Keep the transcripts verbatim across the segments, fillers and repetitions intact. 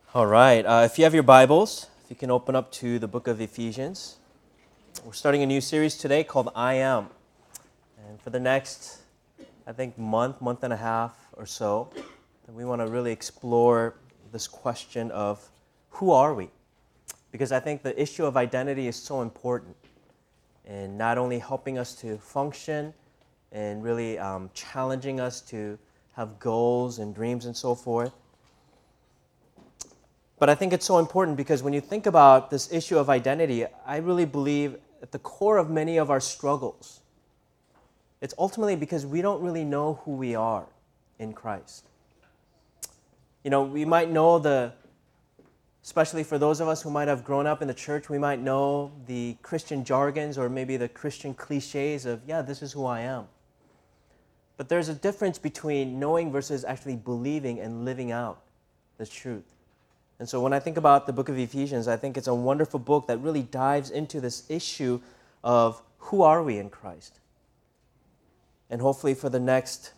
All right. Uh, if you have your Bibles, if you can open up to the book of Ephesians. We're starting a new series today called I Am. And for the next, I think, month, month and a half or so, we want to really explore this question of who are we? Because I think the issue of identity is so important in not only helping us to function and really um, challenging us to have goals and dreams and so forth. But I think it's so important because when you think about this issue of identity, I really believe at the core of many of our struggles, it's ultimately because we don't really know who we are in Christ. You know, we might know the, especially for those of us who might have grown up in the church, we might know the Christian jargons or maybe the Christian cliches of, yeah, this is who I am. But there's a difference between knowing versus actually believing and living out the truth. And so when I think about the book of Ephesians, I think it's a wonderful book that really dives into this issue of who are we in Christ. And hopefully for the next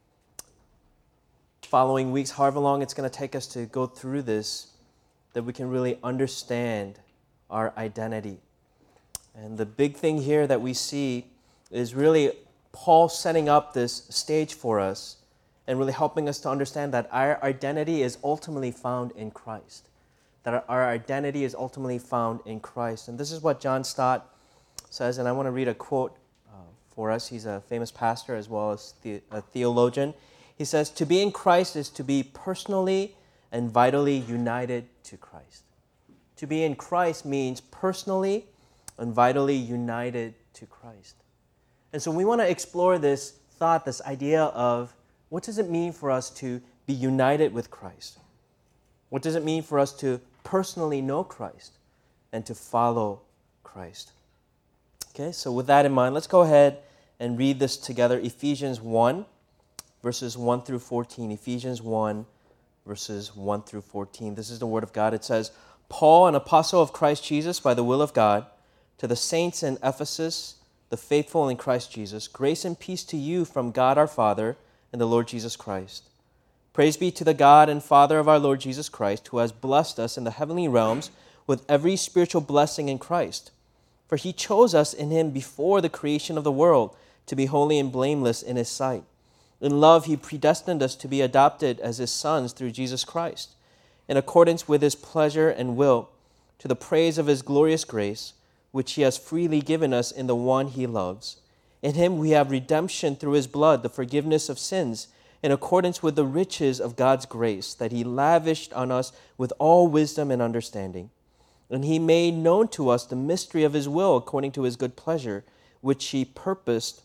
following weeks, however long it's going to take us to go through this, that we can really understand our identity. And the big thing here that we see is really Paul setting up this stage for us and really helping us to understand that our identity is ultimately found in Christ. That our identity is ultimately found in Christ. And this is what John Stott says, and I want to read a quote uh, for us. He's a famous pastor as well as the, a theologian. He says, "To be in Christ is to be personally and vitally united to Christ." To be in Christ means personally and vitally united to Christ. And so we want to explore this thought, this idea of what does it mean for us to be united with Christ? What does it mean for us to personally know Christ and to follow Christ? Okay, so with that in mind, let's go ahead and read this together. Ephesians one, verses one through fourteen. Ephesians one, verses one through fourteen. This is the word of God. It says, "Paul, an apostle of Christ Jesus by the will of God, to the saints in Ephesus, the faithful in Christ Jesus, grace and peace to you from God our Father and the Lord Jesus Christ. Praise be to the God and Father of our Lord Jesus Christ, who has blessed us in the heavenly realms with every spiritual blessing in Christ. For he chose us in him before the creation of the world to be holy and blameless in his sight. In love he predestined us to be adopted as his sons through Jesus Christ, in accordance with his pleasure and will, to the praise of his glorious grace, which he has freely given us in the one he loves. In him we have redemption through his blood, the forgiveness of sins, in accordance with the riches of God's grace that he lavished on us with all wisdom and understanding. And he made known to us the mystery of his will according to his good pleasure, which he purposed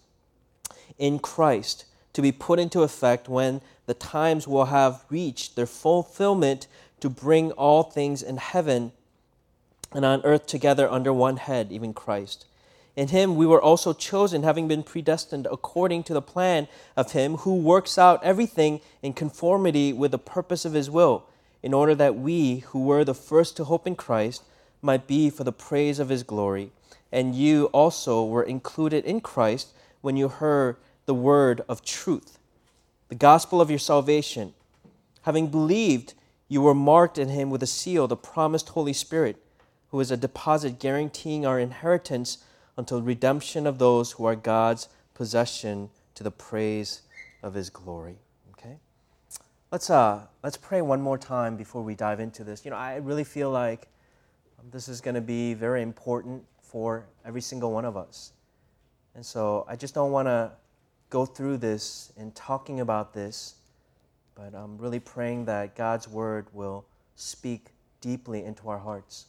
in Christ to be put into effect when the times will have reached their fulfillment, to bring all things in heaven and on earth together under one head, even Christ. In him we were also chosen, having been predestined according to the plan of him who works out everything in conformity with the purpose of his will, in order that we, who were the first to hope in Christ, might be for the praise of his glory. And you also were included in Christ when you heard the word of truth, the gospel of your salvation. Having believed, you were marked in him with a seal, the promised Holy Spirit, who is a deposit guaranteeing our inheritance until redemption of those who are God's possession, to the praise of his glory." Okay? Let's uh let's pray one more time before we dive into this. You know, I really feel like this is going to be very important for every single one of us. And so I just don't want to go through this and talking about this, but I'm really praying that God's word will speak deeply into our hearts.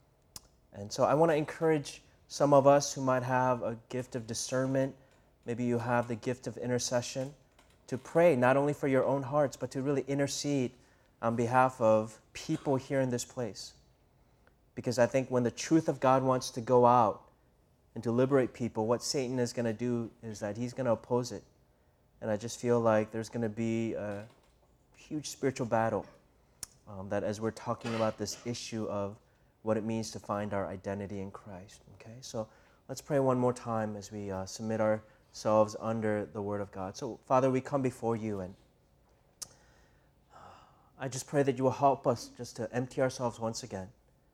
And so I want to encourage some of us who might have a gift of discernment, maybe you have the gift of intercession, to pray not only for your own hearts, but to really intercede on behalf of people here in this place. Because I think when the truth of God wants to go out and to liberate people, what Satan is going to do is that he's going to oppose it. And I just feel like there's going to be a huge spiritual battle um, that as we're talking about this issue of what it means to find our identity in Christ. Okay, so let's pray one more time as we uh, submit ourselves under the Word of God. So, Father, we come before you, and I just pray that you will help us just to empty ourselves once again.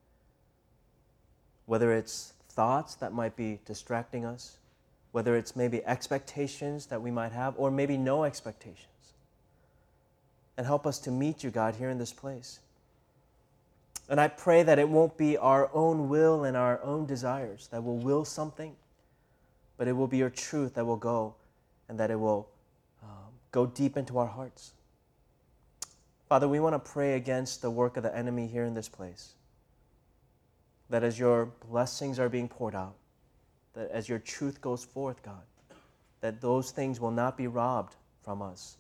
Whether it's thoughts that might be distracting us, whether it's maybe expectations that we might have, or maybe no expectations. And help us to meet you, God, here in this place. And I pray that it won't be our own will and our own desires that will will something, but it will be your truth that will go, and that it will um, go deep into our hearts. Father, we want to pray against the work of the enemy here in this place. That as your blessings are being poured out, that as your truth goes forth, God, that those things will not be robbed from us.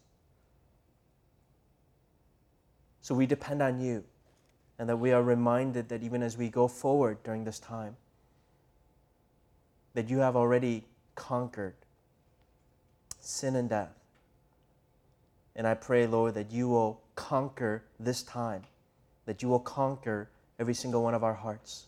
So we depend on you, and that we are reminded that even as we go forward during this time, that you have already conquered sin and death. And I pray, Lord, that you will conquer this time, that you will conquer every single one of our hearts,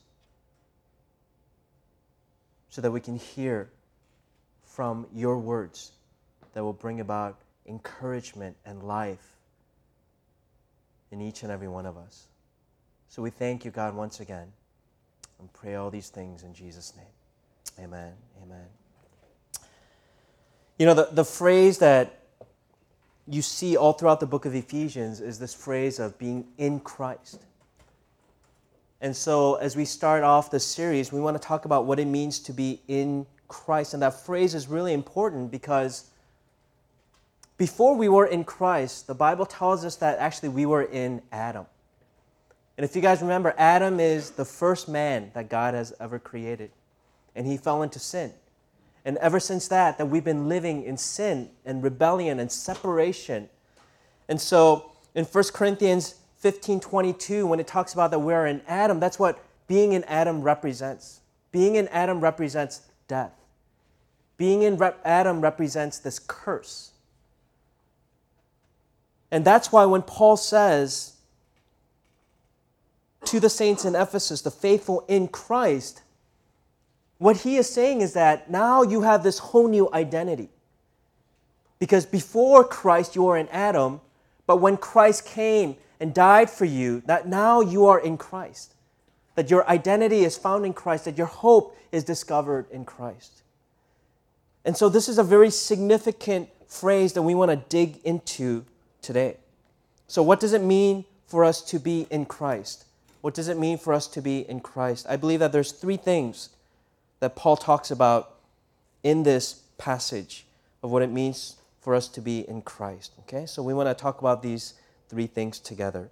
so that we can hear from your words that will bring about encouragement and life in each and every one of us. So we thank you, God, once again, and pray all these things in Jesus' name. Amen. Amen. You know, the, the phrase that you see all throughout the book of Ephesians is this phrase of being in Christ. And so as we start off this series, we want to talk about what it means to be in Christ. And that phrase is really important because before we were in Christ, the Bible tells us that actually we were in Adam. And if you guys remember, Adam is the first man that God has ever created. And he fell into sin. And ever since that, that we've been living in sin and rebellion and separation. And so in First Corinthians fifteen twenty-two, when it talks about that we're in Adam, that's what being in Adam represents. Being in Adam represents death. Being in Re- Adam represents this curse. And that's why when Paul says to the saints in Ephesus, the faithful in Christ, what he is saying is that now you have this whole new identity. Because before Christ, you were in Adam, but when Christ came and died for you, that now you are in Christ. That your identity is found in Christ, that your hope is discovered in Christ. And so this is a very significant phrase that we want to dig into today. So what does it mean for us to be in Christ? What does it mean for us to be in Christ? I believe that there's three things that Paul talks about in this passage of what it means for us to be in Christ. Okay, so we want to talk about these three things together.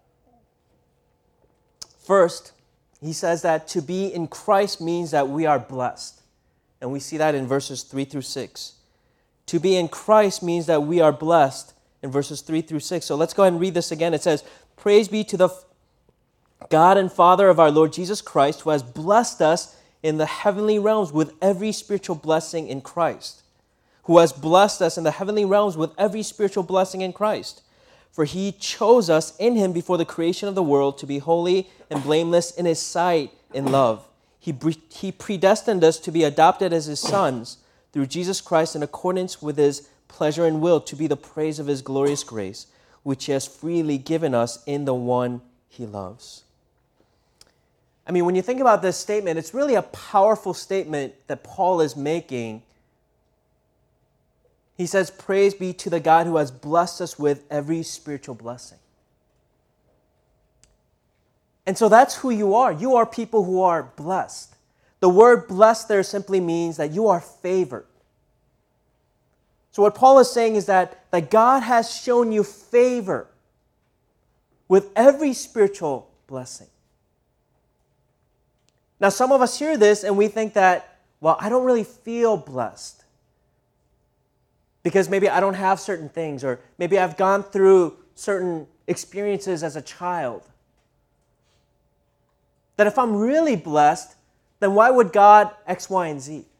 First, he says that to be in Christ means that we are blessed. And we see that in verses three through six. To be in Christ means that we are blessed in verses three through six. So let's go ahead and read this again. It says, "Praise be to the God and Father of our Lord Jesus Christ, who has blessed us in the heavenly realms with every spiritual blessing in Christ. Who has blessed us in the heavenly realms with every spiritual blessing in Christ. For he chose us in him before the creation of the world to be holy and blameless in his sight in love. He, he predestined us to be adopted as his sons through Jesus Christ in accordance with his pleasure and will, to be the praise of his glorious grace, which he has freely given us in the one he loves." I mean, when you think about this statement, it's really a powerful statement that Paul is making. He says, "Praise be to the God who has blessed us with every spiritual blessing." And so that's who you are. You are people who are blessed. The word blessed there simply means that you are favored. So what Paul is saying is that, that God has shown you favor with every spiritual blessing. Now, some of us hear this and we think that, well, I don't really feel blessed because maybe I don't have certain things, or maybe I've gone through certain experiences as a child. That if I'm really blessed, then why would God X, Y, and Z?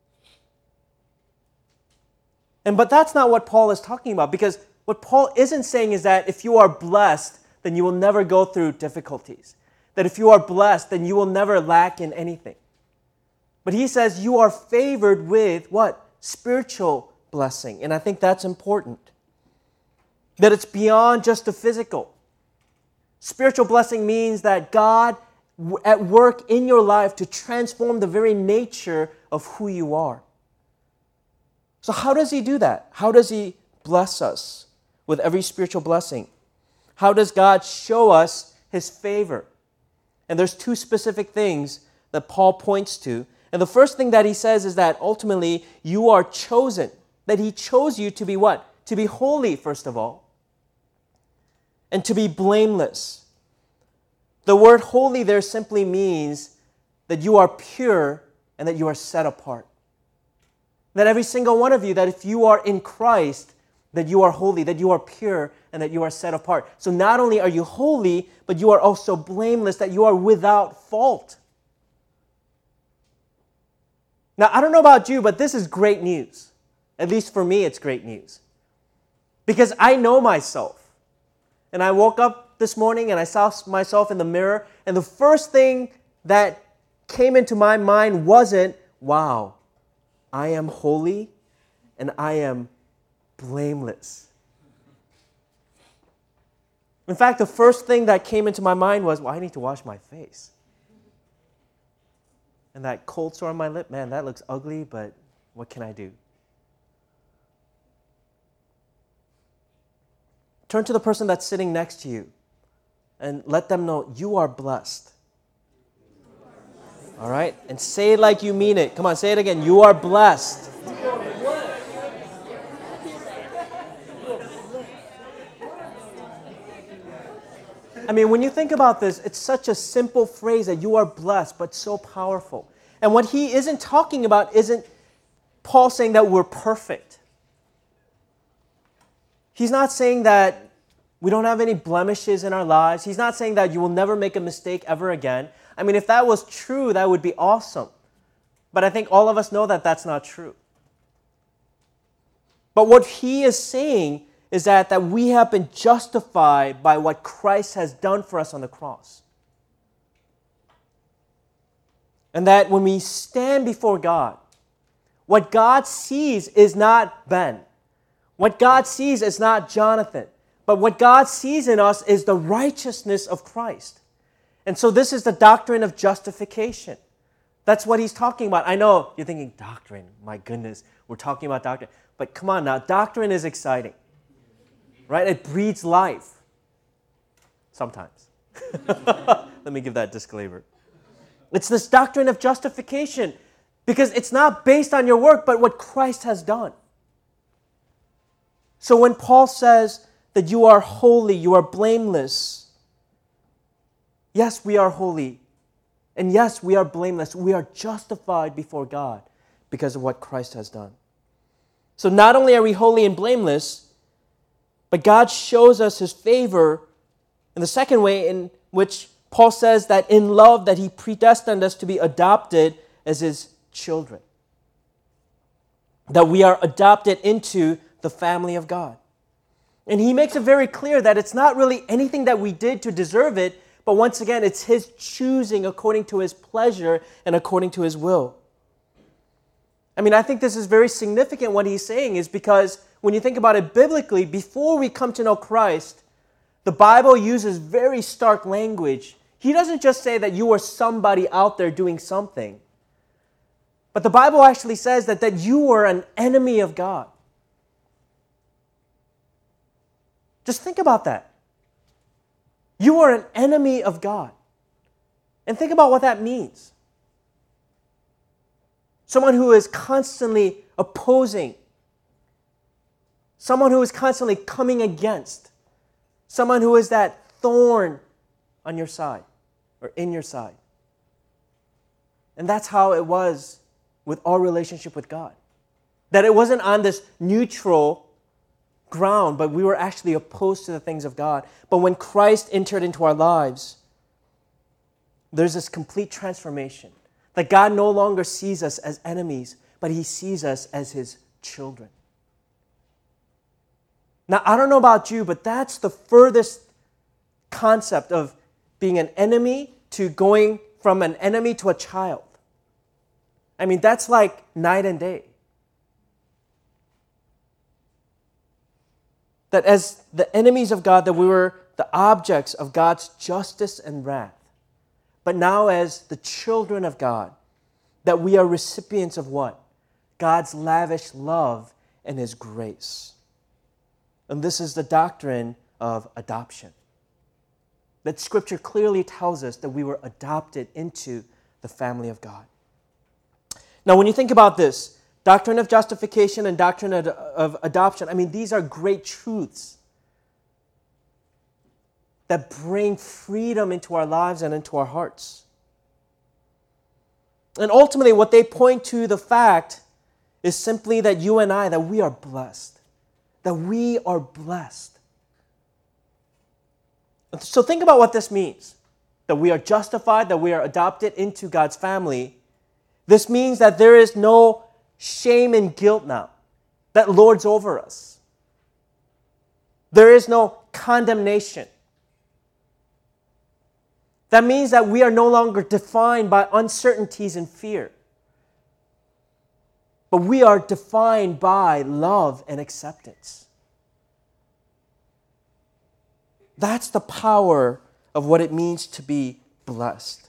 And but that's not what Paul is talking about, because what Paul isn't saying is that if you are blessed, then you will never go through difficulties. That if you are blessed, then you will never lack in anything. But he says you are favored with what? Spiritual blessing. And I think that's important. That it's beyond just the physical. Spiritual blessing means that God w- at work in your life to transform the very nature of who you are. So how does He do that? How does He bless us with every spiritual blessing? How does God show us His favor? And there's two specific things that Paul points to. And the first thing that he says is that ultimately you are chosen. That He chose you to be what? To be holy, first of all. And to be blameless. The word holy there simply means that you are pure and that you are set apart. That every single one of you, that if you are in Christ, that you are holy, that you are pure, and that you are set apart. So not only are you holy, but you are also blameless, that you are without fault. Now, I don't know about you, but this is great news. At least for me, it's great news. Because I know myself. And I woke up this morning and I saw myself in the mirror, and the first thing that came into my mind wasn't, wow, I am holy and I am blameless. In fact, the first thing that came into my mind was, well, I need to wash my face. And that cold sore on my lip, man, that looks ugly, but what can I do? Turn to the person that's sitting next to you and let them know you are blessed. All right? And say it like you mean it. Come on, say it again. You are blessed. I mean, when you think about this, it's such a simple phrase that you are blessed, but so powerful. And what he isn't talking about isn't Paul saying that we're perfect. He's not saying that we don't have any blemishes in our lives. He's not saying that you will never make a mistake ever again. I mean, if that was true, that would be awesome. But I think all of us know that that's not true. But what he is saying is that, that we have been justified by what Christ has done for us on the cross. And that when we stand before God, what God sees is not Ben. What God sees is not Jonathan. But what God sees in us is the righteousness of Christ. And so this is the doctrine of justification. That's what he's talking about. I know you're thinking, doctrine, my goodness, we're talking about doctrine. But come on now, doctrine is exciting. Right? It breeds life. Sometimes. Let me give that disclaimer. It's this doctrine of justification because it's not based on your work, but what Christ has done. So when Paul says that you are holy, you are blameless, yes, we are holy. And yes, we are blameless. We are justified before God because of what Christ has done. So not only are we holy and blameless, but God shows us His favor in the second way, in which Paul says that in love that He predestined us to be adopted as His children. That we are adopted into the family of God. And he makes it very clear that it's not really anything that we did to deserve it, but once again, it's His choosing according to His pleasure and according to His will. I mean, I think this is very significant what he's saying is because when you think about it biblically, before we come to know Christ, the Bible uses very stark language. He doesn't just say that you are somebody out there doing something, but the Bible actually says that, that you are an enemy of God. Just think about that. You are an enemy of God. And think about what that means. Someone who is constantly opposing. Someone who is constantly coming against. Someone who is that thorn on your side or in your side. And that's how it was with our relationship with God. That it wasn't on this neutral ground, but we were actually opposed to the things of God. But when Christ entered into our lives, there's this complete transformation. That God no longer sees us as enemies, but He sees us as His children. Now, I don't know about you, but that's the furthest concept of being an enemy to going from an enemy to a child. I mean, that's like night and day. That as the enemies of God, that we were the objects of God's justice and wrath, but now as the children of God, that we are recipients of what? God's lavish love and His grace. And this is the doctrine of adoption. That Scripture clearly tells us that we were adopted into the family of God. Now, when you think about this, doctrine of justification and doctrine of, of adoption, I mean, these are great truths that bring freedom into our lives and into our hearts. And ultimately, what they point to the fact is simply that you and I, that we are blessed. That we are blessed. So think about what this means. That we are justified, that we are adopted into God's family. This means that there is no shame and guilt now that lords over us. There is no condemnation. That means that we are no longer defined by uncertainties and fear. But we are defined by love and acceptance. That's the power of what it means to be blessed.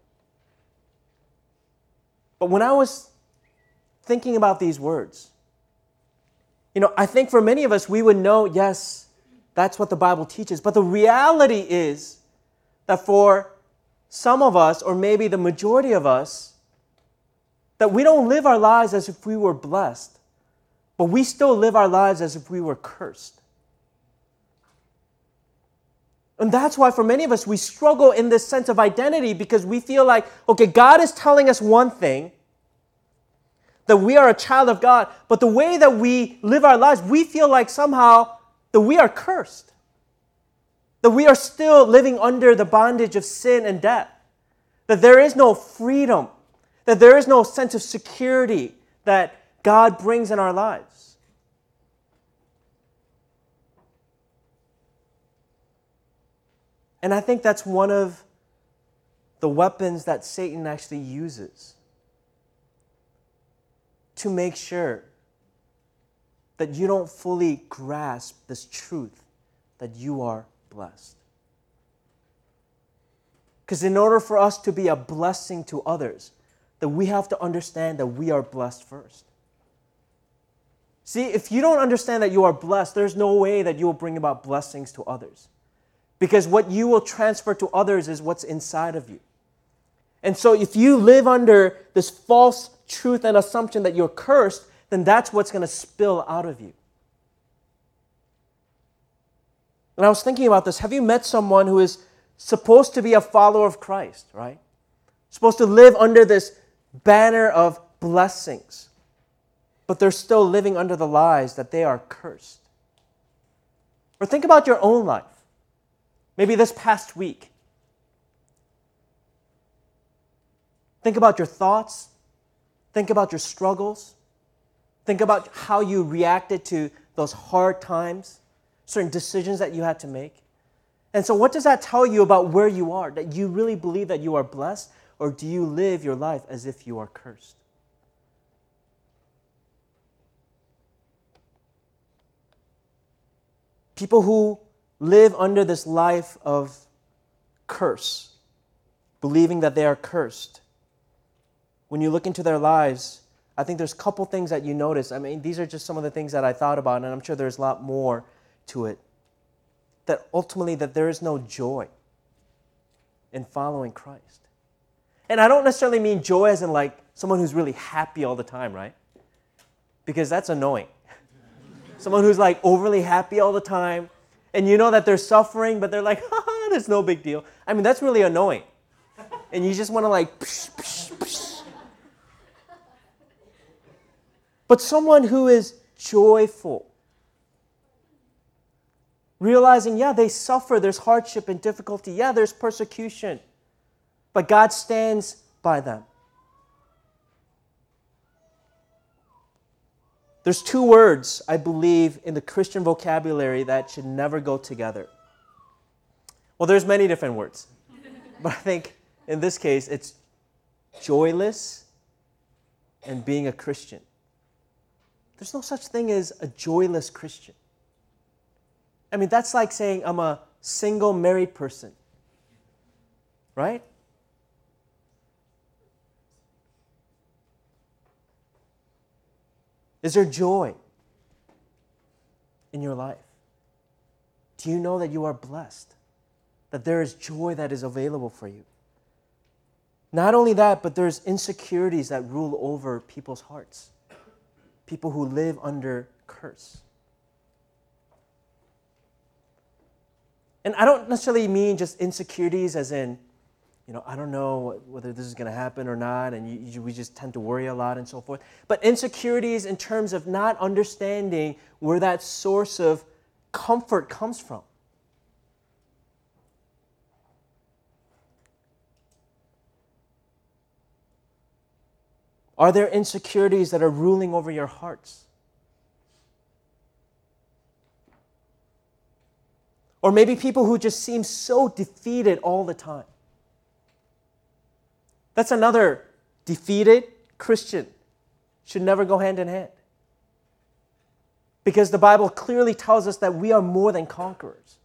But when I was thinking about these words, you know, I think for many of us, we would know, yes, that's what the Bible teaches. But the reality is that for some of us, or maybe the majority of us, that we don't live our lives as if we were blessed, but we still live our lives as if we were cursed. And that's why for many of us, we struggle in this sense of identity because we feel like, okay, God is telling us one thing, that we are a child of God, but the way that we live our lives, we feel like somehow that we are cursed. That we are still living under the bondage of sin and death. That there is no freedom. That there is no sense of security that God brings in our lives. And I think that's one of the weapons that Satan actually uses to make sure that you don't fully grasp this truth that you are blessed. Because in order for us to be a blessing to others, that we have to understand that we are blessed first. See, if you don't understand that you are blessed, there's no way that you will bring about blessings to others. Because what you will transfer to others is what's inside of you. And so if you live under this false truth and assumption that you're cursed, then that's what's going to spill out of you. And I was thinking about this. Have you met someone who is supposed to be a follower of Christ, right? Supposed to live under this banner of blessings, but they're still living under the lies that they are cursed. Or think about your own life. Maybe this past week. Think about your thoughts. Think about your struggles. Think about how you reacted to those hard times, certain decisions that you had to make. And so what does that tell you about where you are? That you really believe that you are blessed, or do you live your life as if you are cursed? People who live under this life of curse, believing that they are cursed, when you look into their lives, I think there's a couple things that you notice. I mean, these are just some of the things that I thought about, and I'm sure there's a lot more to it. That ultimately, that there is no joy in following Christ. And I don't necessarily mean joy as in like someone who's really happy all the time, right? Because that's annoying. Someone who's like overly happy all the time, and you know that they're suffering, but they're like, haha, there's no big deal. I mean, that's really annoying. And you just want to like, psh, psh, psh. But someone who is joyful, realizing, yeah, they suffer, there's hardship and difficulty, yeah, there's persecution, but God stands by them. There's two words, I believe, in the Christian vocabulary that should never go together. Well, there's many different words, but I think in this case, it's joyless and being a Christian. There's no such thing as a joyless Christian. I mean, that's like saying I'm a single married person? Right? Is there joy in your life? Do you know that you are blessed? That there is joy that is available for you? Not only that, but there's insecurities that rule over people's hearts. People who live under curse. And I don't necessarily mean just insecurities as in, you know, I don't know whether this is going to happen or not, and you, you, we just tend to worry a lot and so forth. But insecurities in terms of not understanding where that source of comfort comes from. Are there insecurities that are ruling over your hearts? Or maybe people who just seem so defeated all the time. That's another. Defeated Christian should never go hand in hand. Because the Bible clearly tells us that we are more than conquerors.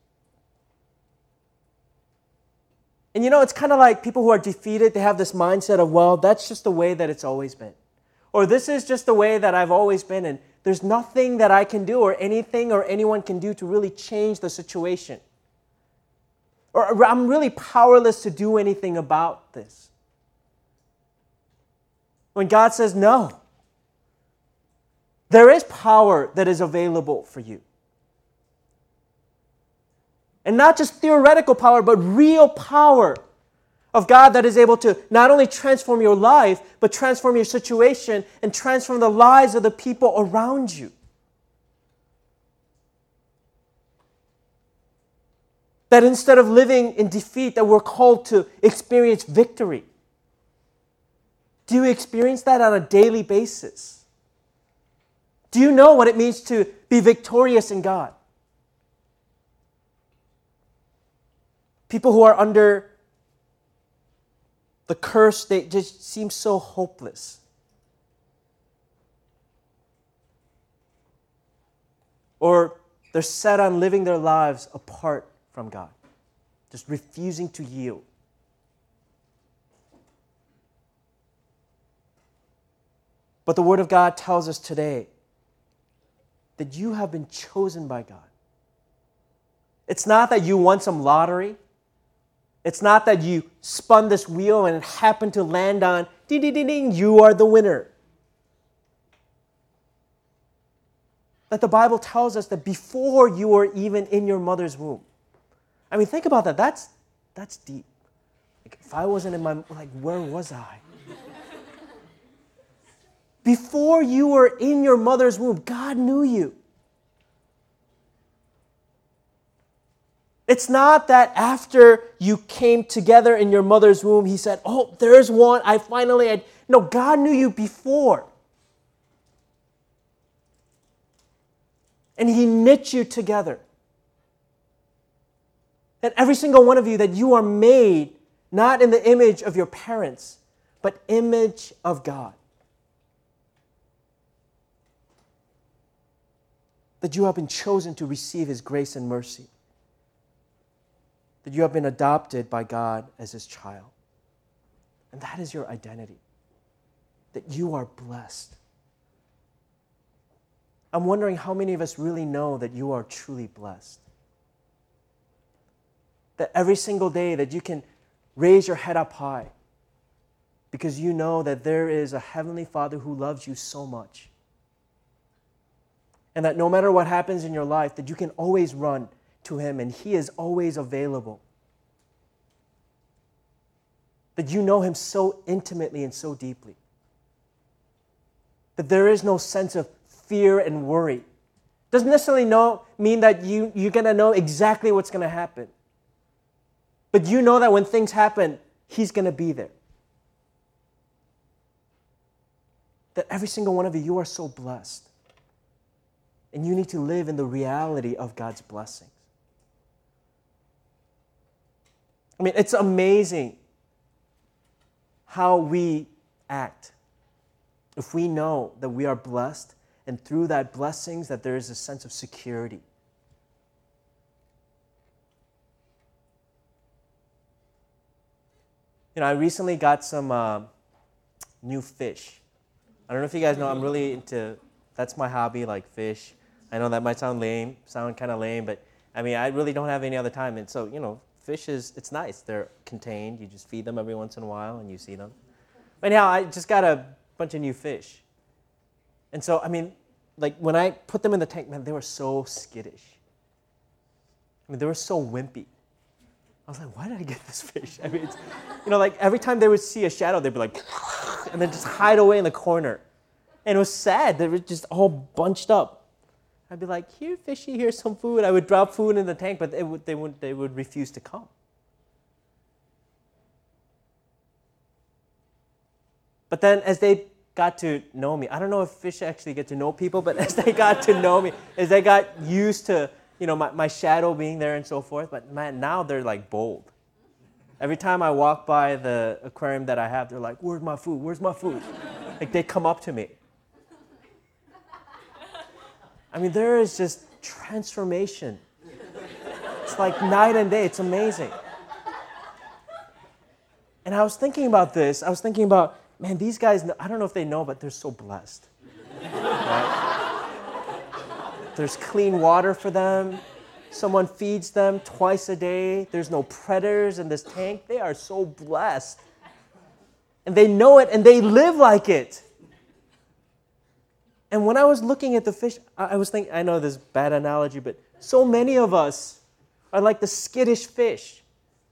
And you know, it's kind of like people who are defeated, they have this mindset of, well, that's just the way that it's always been. Or this is just the way that I've always been, and there's nothing that I can do or anything or anyone can do to really change the situation. Or I'm really powerless to do anything about this. When God says no, there is power that is available for you. And not just theoretical power, but real power of God that is able to not only transform your life, but transform your situation and transform the lives of the people around you. That instead of living in defeat, that we're called to experience victory. Do you experience that on a daily basis? Do you know what it means to be victorious in God? People who are under the curse, they just seem so hopeless. Or they're set on living their lives apart from God, just refusing to yield. But the Word of God tells us today that you have been chosen by God. It's not that you won some lottery. It's not that you spun this wheel and it happened to land on, ding, ding, ding, ding, you are the winner. That the Bible tells us that before you were even in your mother's womb. I mean, think about that. That's, that's deep. Like, if I wasn't in my, like, where was I? Before you were in your mother's womb, God knew you. It's not that after you came together in your mother's womb, He said, oh, there's one, I finally had. No, God knew you before. And He knit you together. And every single one of you, that you are made not in the image of your parents, but image of God. That you have been chosen to receive His grace and mercy. That you have been adopted by God as His child. And that is your identity. That you are blessed. I'm wondering how many of us really know that you are truly blessed. That every single day that you can raise your head up high because you know that there is a Heavenly Father who loves you so much. And that no matter what happens in your life, that you can always run to Him and He is always available. That you know Him so intimately and so deeply. That there is no sense of fear and worry. Doesn't necessarily know, mean that you, you're going to know exactly what's going to happen. But you know that when things happen, He's going to be there. That every single one of you, you are so blessed. And you need to live in the reality of God's blessings. I mean, it's amazing how we act if we know that we are blessed, and through that blessings that there is a sense of security. You know, I recently got some uh, new fish. I don't know if you guys know, I'm really into, that's my hobby, like fish. I know that might sound lame, sound kind of lame, but I mean, I really don't have any other time. And so, you know, fish is, it's nice. They're contained. You just feed them every once in a while and you see them. But anyhow, I just got a bunch of new fish. And so, I mean, like when I put them in the tank, man, they were so skittish. I mean, they were so wimpy. I was like, why did I get this fish? I mean, it's, you know, like every time they would see a shadow, they'd be like, and then just hide away in the corner. And it was sad. They were just all bunched up. I'd be like, here, fishy, here's some food. I would drop food in the tank, but they would, they would, they would refuse to come. But then as they got to know me, I don't know if fish actually get to know people, but as they got to know me, as they got used to, you know, my, my shadow being there and so forth, but man, now they're like bold. Every time I walk by the aquarium that I have, they're like, where's my food? Where's my food? Like they come up to me. I mean, there is just transformation. It's like night and day. It's amazing. And I was thinking about this. I was thinking about, man, these guys, I don't know if they know, but they're so blessed. Right? There's clean water for them. Someone feeds them twice a day. There's no predators in this tank. They are so blessed. And they know it and they live like it. And when I was looking at the fish, I was thinking, I know this is a bad analogy, but so many of us are like the skittish fish,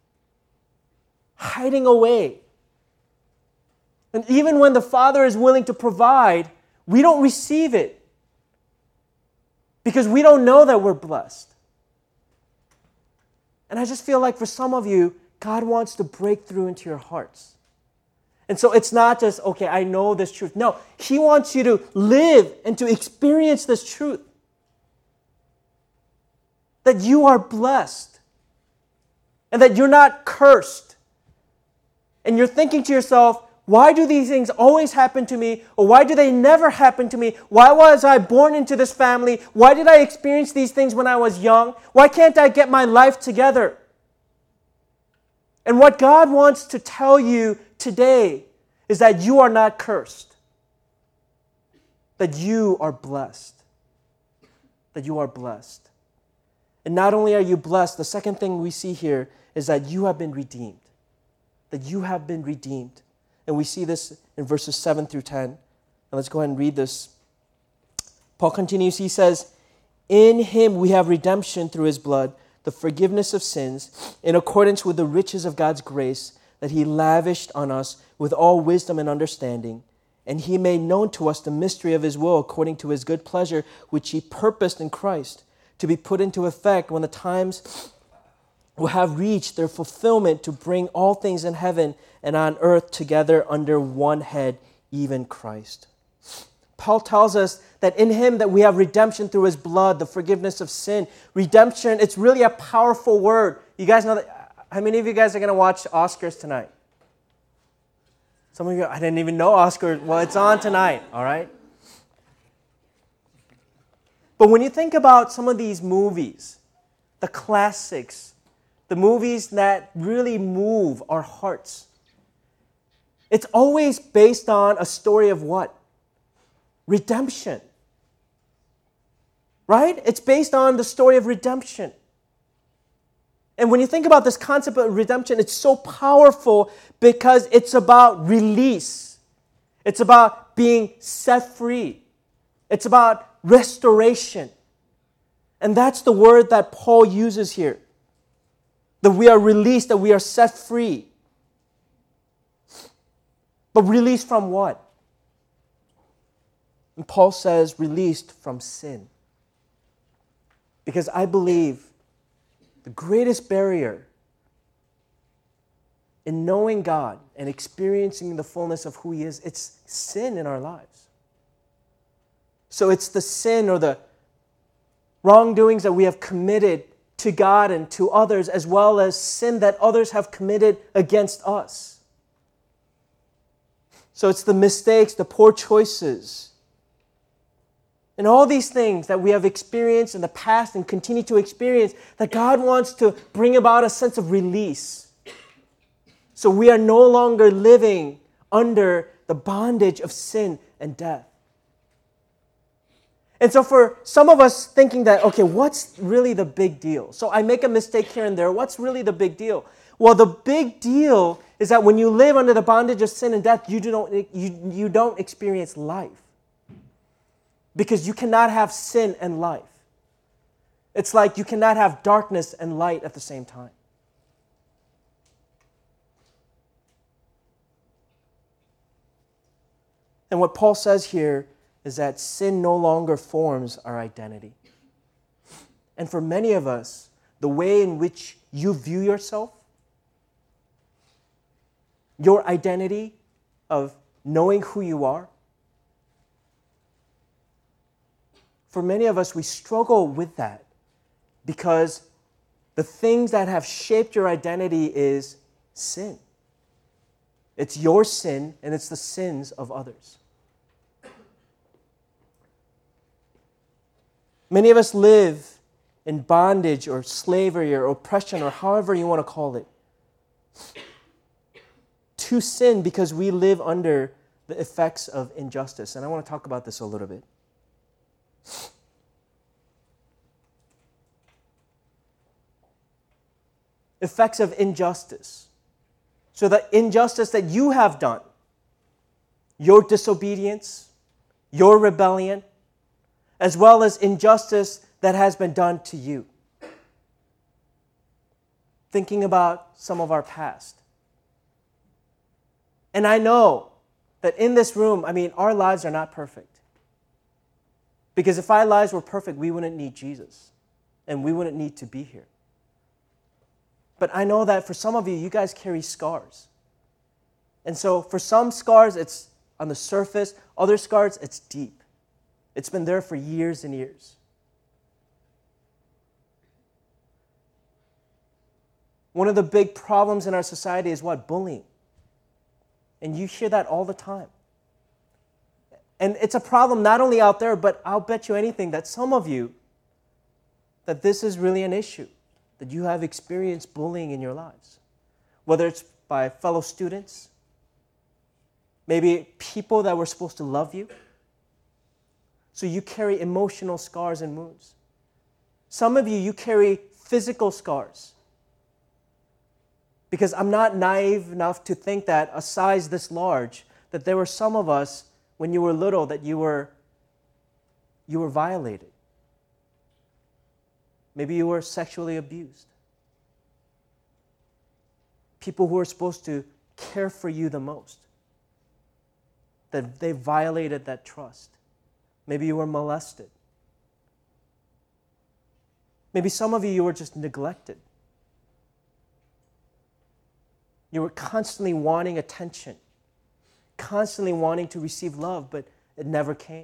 hiding away. And even when the Father is willing to provide, we don't receive it because we don't know that we're blessed. And I just feel like for some of you, God wants to break through into your hearts. And so it's not just, okay, I know this truth. No, He wants you to live and to experience this truth. That you are blessed. And that you're not cursed. And you're thinking to yourself, why do these things always happen to me? Or why do they never happen to me? Why was I born into this family? Why did I experience these things when I was young? Why can't I get my life together? And what God wants to tell you today is that you are not cursed. That you are blessed. That you are blessed. And not only are you blessed, the second thing we see here is that you have been redeemed. That you have been redeemed. And we see this in verses seven through ten. And let's go ahead and read this. Paul continues, he says, in Him we have redemption through His blood, the forgiveness of sins, in accordance with the riches of God's grace that He lavished on us with all wisdom and understanding. And He made known to us the mystery of His will according to His good pleasure, which He purposed in Christ, to be put into effect when the times will have reached their fulfillment, to bring all things in heaven and on earth together under one head, even Christ. Paul tells us that in Him that we have redemption through His blood, the forgiveness of sin. Redemption, it's really a powerful word. You guys know that? How many of you guys are going to watch Oscars tonight? Some of you, I didn't even know Oscars. Well, it's on tonight, all right? But when you think about some of these movies, the classics, the movies that really move our hearts, it's always based on a story of what? Redemption. Right? It's based on the story of redemption. And when you think about this concept of redemption, it's so powerful because it's about release. It's about being set free. It's about restoration. And that's the word that Paul uses here. That we are released, that we are set free. But released from what? And Paul says, released from sin. Because I believe the greatest barrier in knowing God and experiencing the fullness of who He is, it's sin in our lives. So it's the sin or the wrongdoings that we have committed to God and to others, as well as sin that others have committed against us. So it's the mistakes, the poor choices, and all these things that we have experienced in the past and continue to experience, that God wants to bring about a sense of release. So we are no longer living under the bondage of sin and death. And so for some of us thinking that, okay, what's really the big deal? So I make a mistake here and there. What's really the big deal? Well, the big deal is that when you live under the bondage of sin and death, you, do not, you, you don't experience life. Because you cannot have sin and life. It's like you cannot have darkness and light at the same time. And what Paul says here is that sin no longer forms our identity. And for many of us, the way in which you view yourself, your identity of knowing who you are, for many of us, we struggle with that because the things that have shaped your identity is sin. It's your sin and it's the sins of others. Many of us live in bondage or slavery or oppression or however you want to call it to sin because we live under the effects of injustice. And I want to talk about this a little bit. Effects of injustice. So the injustice that you have done, your disobedience, your rebellion, as well as injustice that has been done to you. Thinking about some of our past. And I know that in this room, I mean, our lives are not perfect. Because if our lives were perfect, we wouldn't need Jesus. And we wouldn't need to be here. But I know that for some of you, you guys carry scars. And so for some scars, it's on the surface. Other scars, it's deep. It's been there for years and years. One of the big problems in our society is what? Bullying. And you hear that all the time. And it's a problem not only out there, but I'll bet you anything that some of you, that this is really an issue, that you have experienced bullying in your lives. Whether it's by fellow students, maybe people that were supposed to love you. So you carry emotional scars and wounds. Some of you, you carry physical scars. Because I'm not naive enough to think that a size this large, that there were some of us when you were little that you were, you were violated. Maybe you were sexually abused. People who are supposed to care for you the most, that they violated that trust. Maybe you were molested. Maybe some of you, you were just neglected. You were constantly wanting attention, constantly wanting to receive love, but it never came.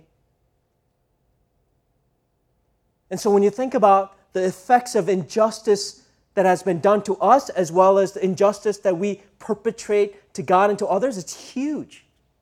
And so when you think about the effects of injustice that has been done to us, as well as the injustice that we perpetrate to God and to others, it's huge.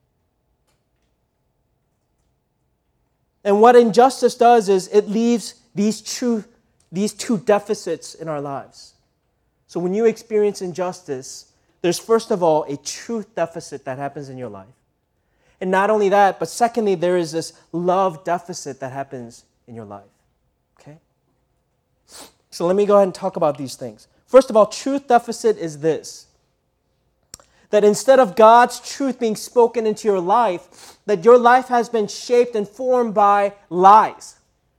And what injustice does is it leaves these two, these two deficits in our lives. So when you experience injustice, there's first of all a truth deficit that happens in your life. And not only that, but secondly, there is this love deficit that happens in your life. Okay? So let me go ahead and talk about these things. First of all, truth deficit is this. That instead of God's truth being spoken into your life, that your life has been shaped and formed by lies.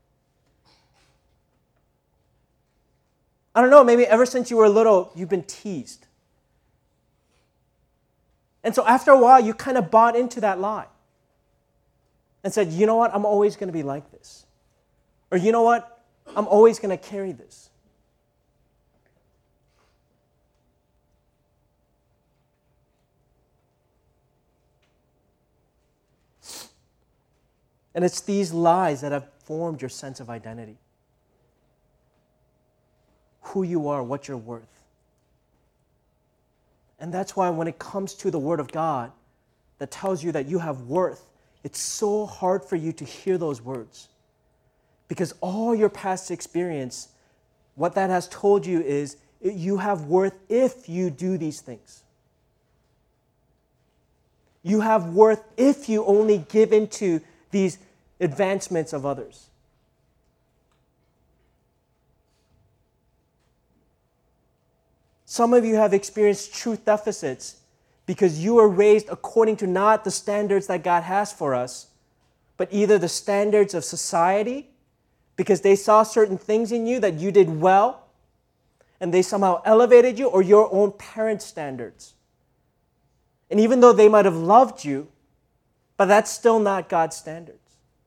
I don't know, maybe ever since you were little, you've been teased. And so after a while, you kind of bought into that lie and said, you know what, I'm always going to be like this. Or you know what, I'm always going to carry this. And it's these lies that have formed your sense of identity. Who you are, what you're worth. And that's why when it comes to the Word of God that tells you that you have worth, it's so hard for you to hear those words. Because all your past experience, what that has told you is you have worth if you do these things. You have worth if you only give into these advancements of others. Some of you have experienced truth deficits because you were raised according to not the standards that God has for us, but either the standards of society, because they saw certain things in you that you did well, and they somehow elevated you, or your own parents' standards. And even though they might have loved you, but that's still not God's standards.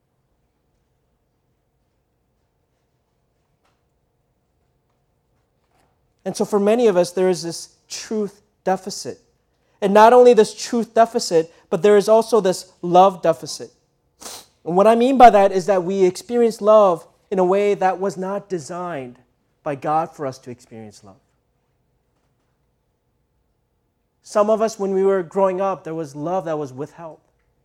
And so for many of us, there is this truth deficit. And not only this truth deficit, but there is also this love deficit. And what I mean by that is that we experience love in a way that was not designed by God for us to experience love. Some of us, when we were growing up, there was love that was withheld.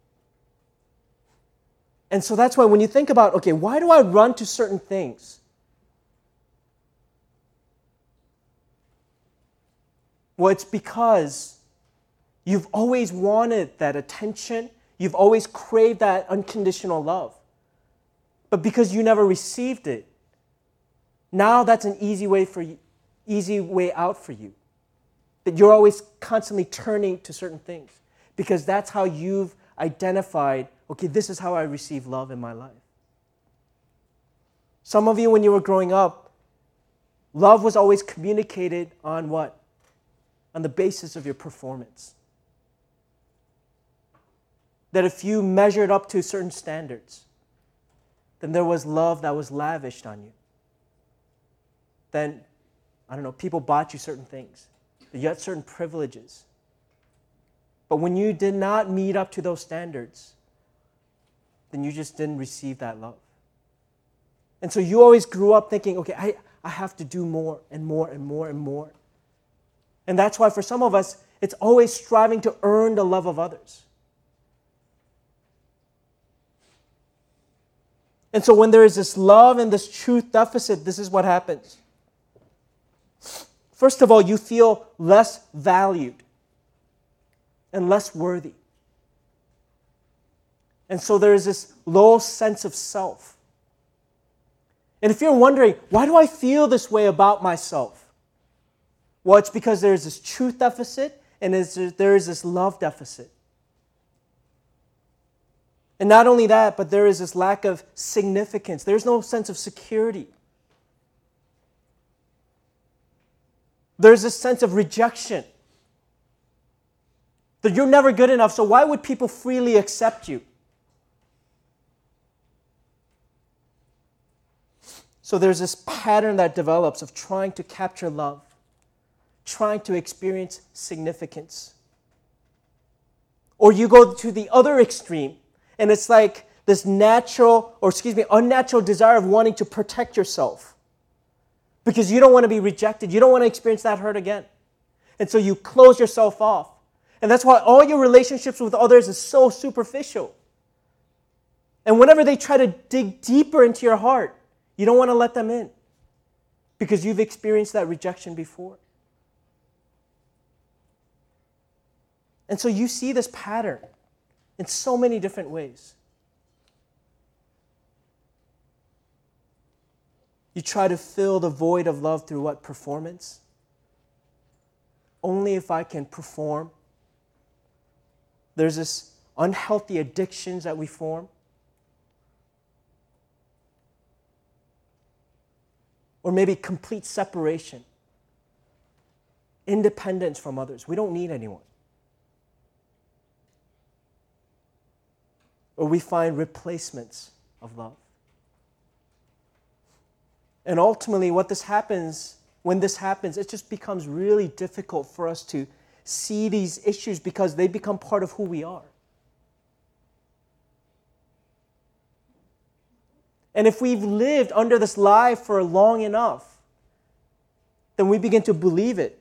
And so that's why when you think about, okay, why do I run to certain things? Well, it's because you've always wanted that attention. You've always craved that unconditional love. But because you never received it, now that's an easy way for you, easy way out for you. That you're always constantly turning to certain things because that's how you've identified, okay, this is how I receive love in my life. Some of you, when you were growing up, love was always communicated on what? On the basis of your performance. That if you measured up to certain standards, then there was love that was lavished on you. Then, I don't know, people bought you certain things. You had certain privileges. But when you did not meet up to those standards, then you just didn't receive that love. And so you always grew up thinking, okay, I, I have to do more and more and more and more. And that's why for some of us, it's always striving to earn the love of others. And so when there is this love and this truth deficit, this is what happens. First of all, you feel less valued and less worthy. And so there is this low sense of self. And if you're wondering, why do I feel this way about myself? Well, it's because there is this truth deficit and there is this love deficit. And not only that, but there is this lack of significance. There's no sense of security. There's this sense of rejection. That you're never good enough, so why would people freely accept you? So there's this pattern that develops of trying to capture love, trying to experience significance. Or you go to the other extreme, and it's like this natural, or excuse me, unnatural desire of wanting to protect yourself. Because you don't want to be rejected. You don't want to experience that hurt again. And so you close yourself off. And that's why all your relationships with others is so superficial. And whenever they try to dig deeper into your heart, you don't want to let them in. Because you've experienced that rejection before. And so you see this pattern in so many different ways. You try to fill the void of love through what? Performance. Only if I can perform. There's this unhealthy addictions that we form. Or maybe complete separation. Independence from others. We don't need anyone. Or we find replacements of love. And ultimately, what this happens, when this happens, it just becomes really difficult for us to see these issues because they become part of who we are. And if we've lived under this lie for long enough, then we begin to believe it.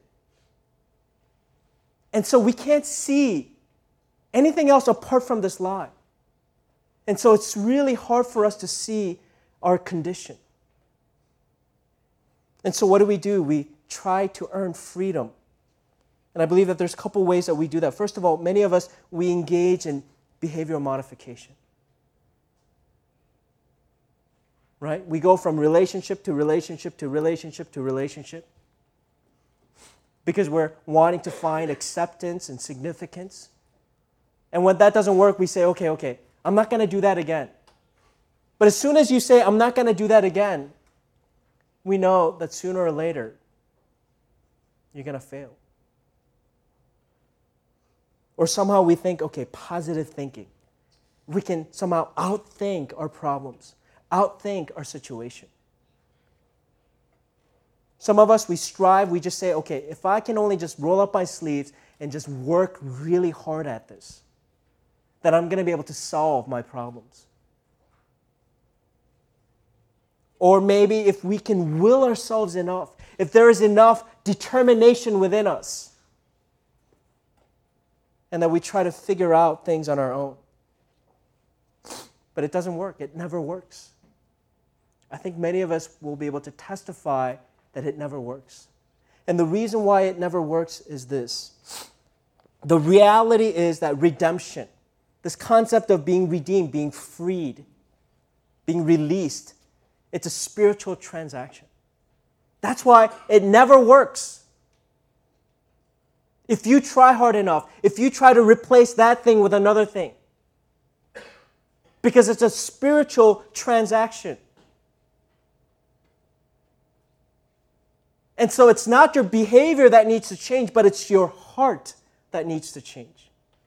And so we can't see anything else apart from this lie. And so it's really hard for us to see our condition. And so what do we do? We try to earn freedom And I believe that there's a couple ways that we do that. First of all, many of us, we engage in behavioral modification. Right? We go from relationship to relationship to relationship to relationship because we're wanting to find acceptance and significance. And when that doesn't work, we say, okay, okay, I'm not going to do that again. But as soon as you say, I'm not going to do that again, we know that sooner or later, you're going to fail. Or somehow we think, okay, positive thinking. We can somehow outthink our problems, outthink our situation. Some of us, we strive, we just say, okay, if I can only just roll up my sleeves and just work really hard at this, then I'm going to be able to solve my problems. Or maybe if we can will ourselves enough, if there is enough determination within us, and that we try to figure out things on our own. But it doesn't work. It never works. I think many of us will be able to testify that it never works. And the reason why it never works is this. The reality is that redemption, this concept of being redeemed, being freed, being released, it's a spiritual transaction. That's why it never works. If you try hard enough, if you try to replace that thing with another thing, because it's a spiritual transaction. And so it's not your behavior that needs to change, but it's your heart that needs to change.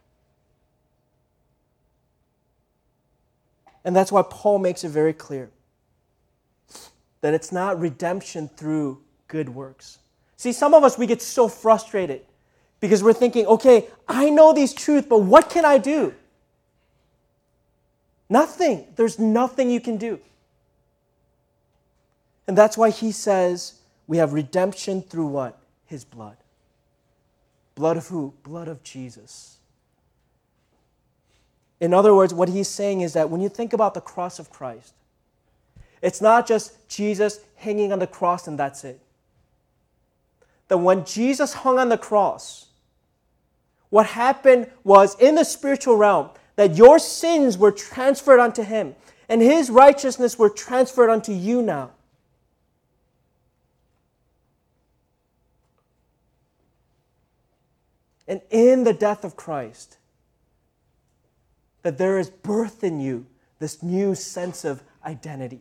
And that's why Paul makes it very clear that it's not redemption through good works. See, some of us, we get so frustrated because we're thinking, okay, I know these truths, but what can I do? Nothing. There's nothing you can do. And that's why he says we have redemption through what? His blood. Blood of who? Blood of Jesus. In other words, what he's saying is that when you think about the cross of Christ, it's not just Jesus hanging on the cross and that's it. That when Jesus hung on the cross, what happened was in the spiritual realm, that your sins were transferred unto him, and his righteousness were transferred unto you now. And in the death of Christ, that there is birth in you, this new sense of identity.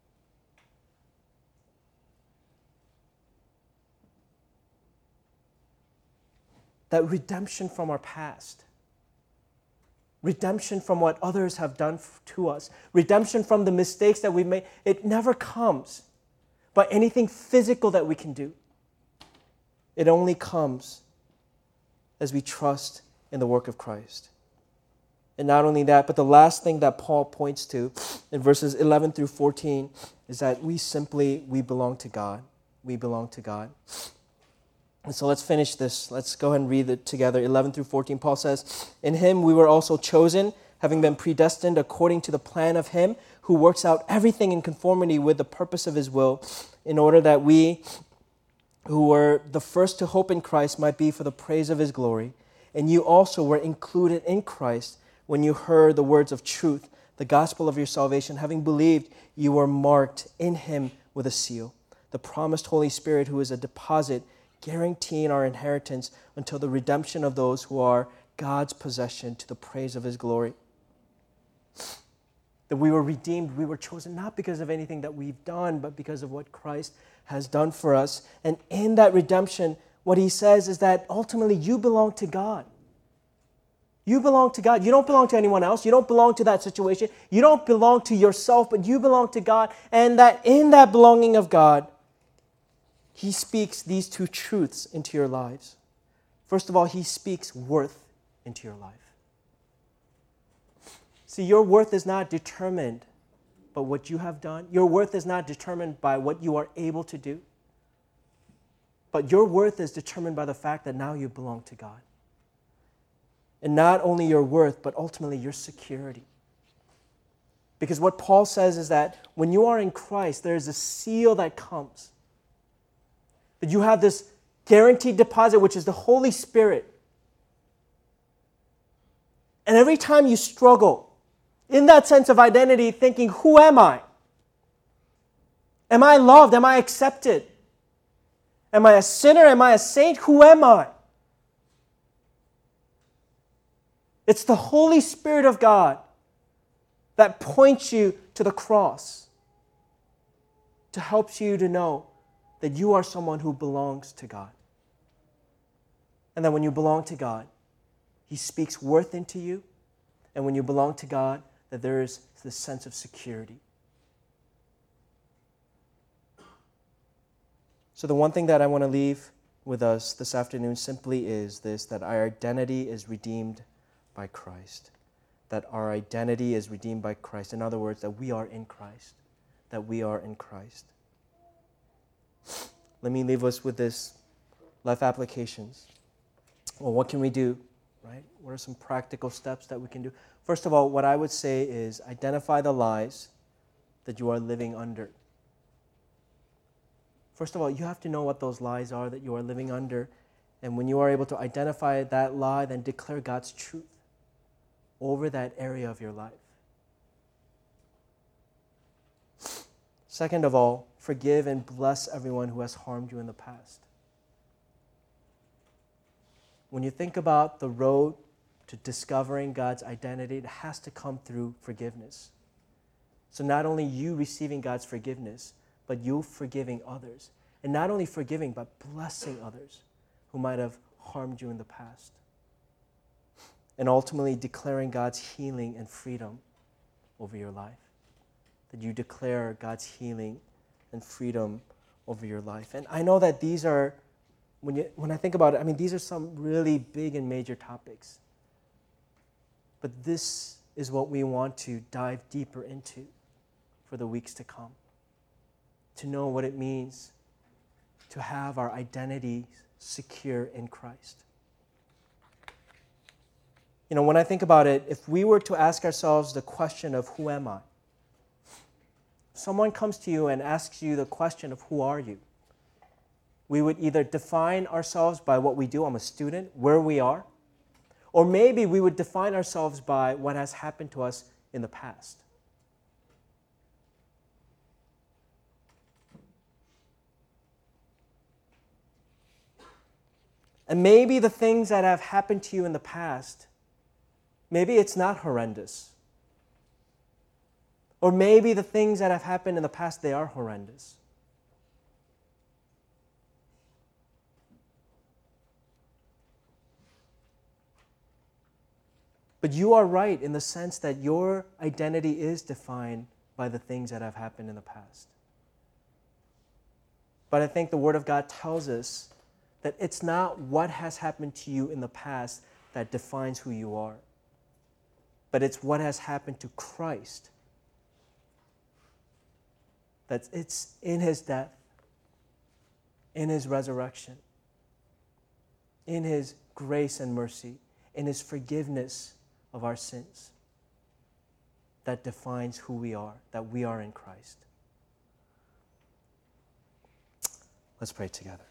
That redemption from our past. Redemption from what others have done to us. Redemption from the mistakes that we've made. It never comes by anything physical that we can do. It only comes as we trust in the work of Christ. And not only that, but the last thing that Paul points to in verses eleven through fourteen is that we simply, we belong to God. We belong to God. And so let's finish this. Let's go ahead and read it together. eleven through fourteen, Paul says, "In him we were also chosen, having been predestined according to the plan of him who works out everything in conformity with the purpose of his will, in order that we who were the first to hope in Christ might be for the praise of his glory. And you also were included in Christ when you heard the words of truth, the gospel of your salvation. Having believed, you were marked in him with a seal, the promised Holy Spirit, who is a deposit guaranteeing our inheritance until the redemption of those who are God's possession to the praise of his glory." That we were redeemed, we were chosen not because of anything that we've done, but because of what Christ has done for us. And in that redemption, what he says is that ultimately you belong to God. You belong to God. You don't belong to anyone else. You don't belong to that situation. You don't belong to yourself, but you belong to God. And that in that belonging of God, he speaks these two truths into your lives. First of all, he speaks worth into your life. See, your worth is not determined by what you have done. Your worth is not determined by what you are able to do. But your worth is determined by the fact that now you belong to God. And not only your worth, but ultimately your security. Because what Paul says is that when you are in Christ, there is a seal that comes. That you have this guaranteed deposit, which is the Holy Spirit. And every time you struggle in that sense of identity, thinking, who am I? Am I loved? Am I accepted? Am I a sinner? Am I a saint? Who am I? It's the Holy Spirit of God that points you to the cross, to help you to know that you are someone who belongs to God. And that when you belong to God, He speaks worth into you. And when you belong to God, that there is this sense of security. So the one thing that I want to leave with us this afternoon simply is this, that our identity is redeemed by Christ. That our identity is redeemed by Christ. In other words, that we are in Christ. That we are in Christ. Let me leave us with this life applications. Well, what can we do, right? What are some practical steps that we can do? First of all, what I would say is identify the lies that you are living under. First of all, you have to know what those lies are that you are living under. And when you are able to identify that lie, then declare God's truth over that area of your life. Second of all, forgive and bless everyone who has harmed you in the past. When you think about the road to discovering God's identity, it has to come through forgiveness. So not only you receiving God's forgiveness, but you forgiving others. And not only forgiving, but blessing others who might have harmed you in the past. And ultimately declaring God's healing and freedom over your life. That you declare God's healing and freedom over your life. And I know that these are, when you, when I think about it, I mean, these are some really big and major topics. But this is what we want to dive deeper into for the weeks to come. To know what it means to have our identity secure in Christ. You know, when I think about it, if we were to ask ourselves the question of who am I? Someone comes to you and asks you the question of who are you? We would either define ourselves by what we do, I'm a student, where we are, or maybe we would define ourselves by what has happened to us in the past. And maybe the things that have happened to you in the past, maybe it's not horrendous. Or maybe the things that have happened in the past, they are horrendous. But you are right in the sense that your identity is defined by the things that have happened in the past. But I think the Word of God tells us that it's not what has happened to you in the past that defines who you are, but it's what has happened to Christ. That it's in His death, in His resurrection, in His grace and mercy, in His forgiveness of our sins that defines who we are, that we are in Christ. Let's pray together.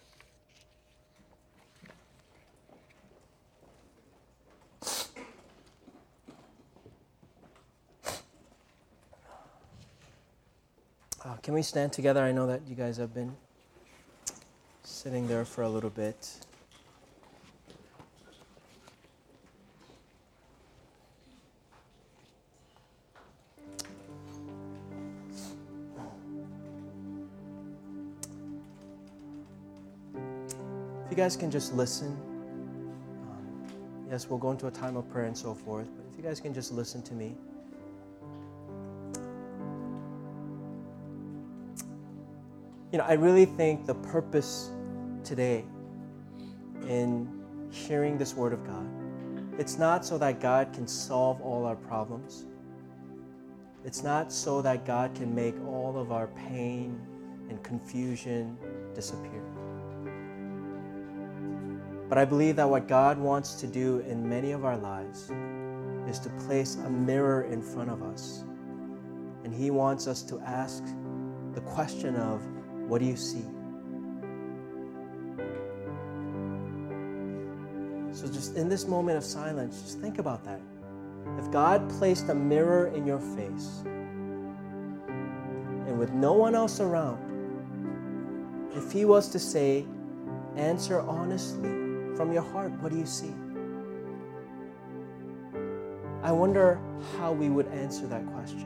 Uh, can we stand together? I know that you guys have been sitting there for a little bit. If you guys can just listen. Um, yes, we'll go into a time of prayer and so forth, but if you guys can just listen to me. You know, I really think the purpose today in hearing this Word of God, it's not so that God can solve all our problems. It's not so that God can make all of our pain and confusion disappear. But I believe that what God wants to do in many of our lives is to place a mirror in front of us. And He wants us to ask the question of, what do you see? So just in this moment of silence, just think about that. If God placed a mirror in your face, and with no one else around, if He was to say, answer honestly from your heart, what do you see? I wonder how we would answer that question.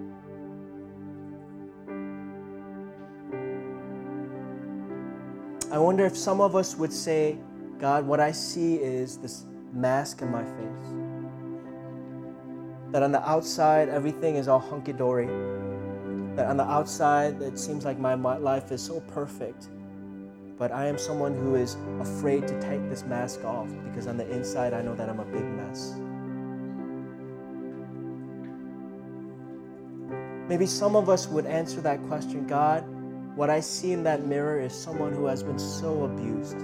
I wonder if some of us would say, God, what I see is this mask in my face. That on the outside, everything is all hunky-dory. That on the outside, it seems like my life is so perfect. But I am someone who is afraid to take this mask off because on the inside, I know that I'm a big mess. Maybe some of us would answer that question, God, what I see in that mirror is someone who has been so abused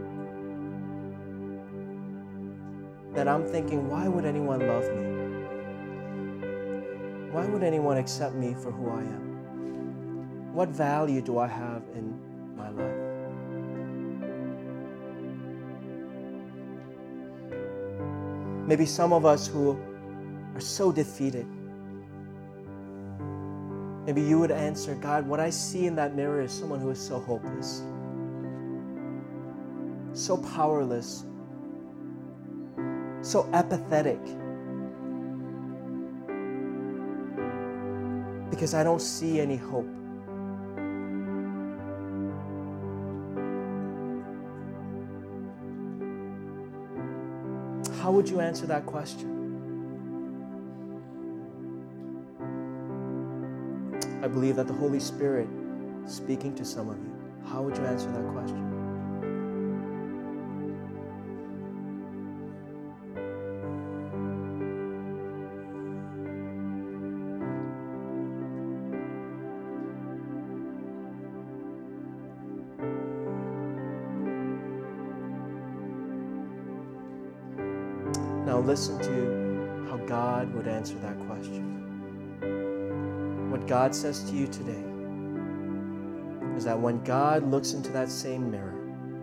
that I'm thinking, why would anyone love me? Why would anyone accept me for who I am? What value do I have in my life? Maybe some of us who are so defeated, maybe you would answer, God, what I see in that mirror is someone who is so hopeless, so powerless, so apathetic, because I don't see any hope. How would you answer that question? I believe that the Holy Spirit is speaking to some of you. How would you answer that question? Now listen to how God would answer that question. What God says to you today is that when God looks into that same mirror,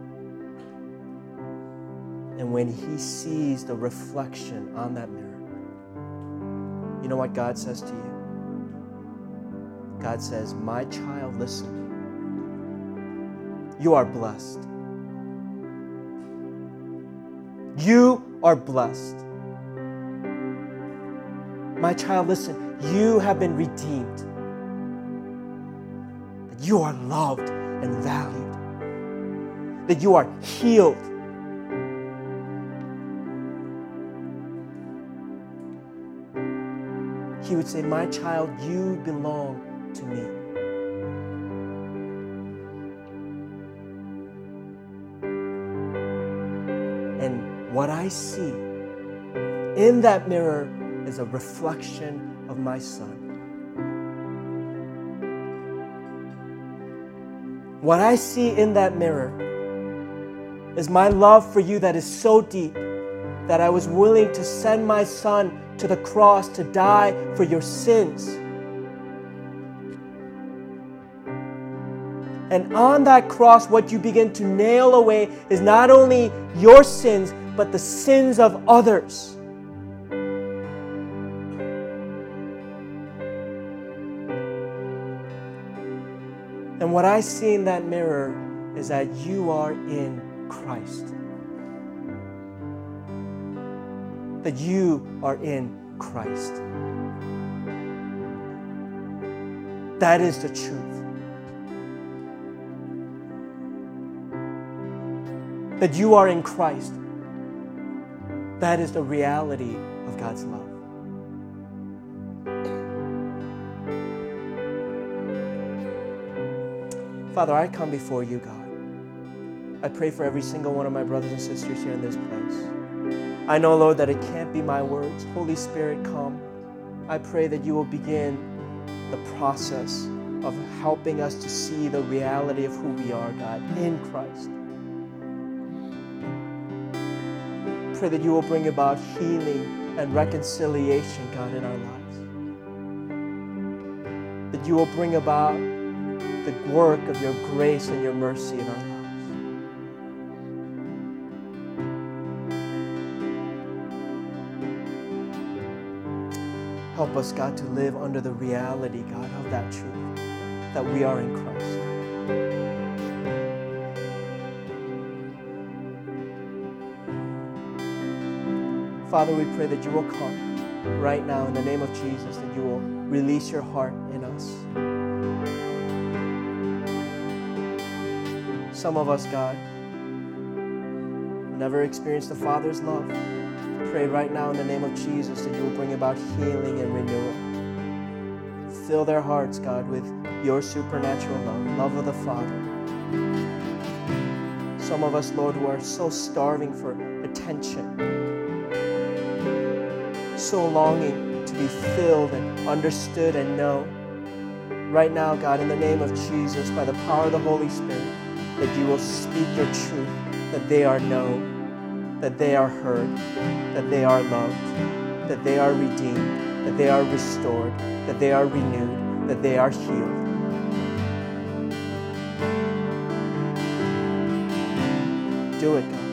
and when He sees the reflection on that mirror, you know what God says to you? God says, my child, listen. You are blessed. You are blessed. My child, listen, you have been redeemed. That you are loved and valued. That you are healed. He would say, my child, you belong to me. And what I see in that mirror is a reflection of my Son. What I see in that mirror is my love for you that is so deep that I was willing to send my Son to the cross to die for your sins. And on that cross, what you begin to nail away is not only your sins, but the sins of others. And what I see in that mirror is that you are in Christ. That you are in Christ. That is the truth. That you are in Christ. That is the reality of God's love. Father, I come before you, God. I pray for every single one of my brothers and sisters here in this place. I know, Lord, that it can't be my words. Holy Spirit, come. I pray that you will begin the process of helping us to see the reality of who we are, God, in Christ. Pray that you will bring about healing and reconciliation, God, in our lives. That you will bring about the work of your grace and your mercy in our lives. Help us, God, to live under the reality, God, of that truth, that we are in Christ. Father, we pray that you will come right now in the name of Jesus, that you will release your heart in us. Some of us, God, never experienced the Father's love. Pray right now in the name of Jesus that you will bring about healing and renewal. Fill their hearts, God, with your supernatural love, love of the Father. Some of us, Lord, who are so starving for attention, so longing to be filled and understood and known. Right now, God, in the name of Jesus, by the power of the Holy Spirit, that you will speak your truth, that they are known, that they are heard, that they are loved, that they are redeemed, that they are restored, that they are renewed, that they are healed. Do it, God.